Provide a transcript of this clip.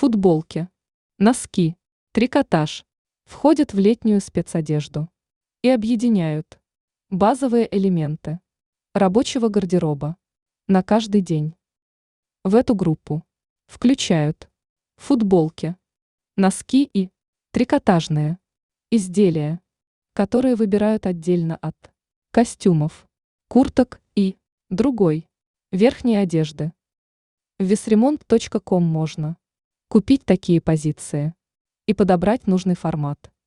футболки, носки, трикотаж входят в летнюю спецодежду и объединяют базовые элементы рабочего гардероба на каждый день. В эту группу включают футболки, носки и трикотажные изделия, которые выбирают отдельно от костюмов, курток и другой верхней одежды. В весремонт.ком можно купить такие позиции и подобрать нужный формат.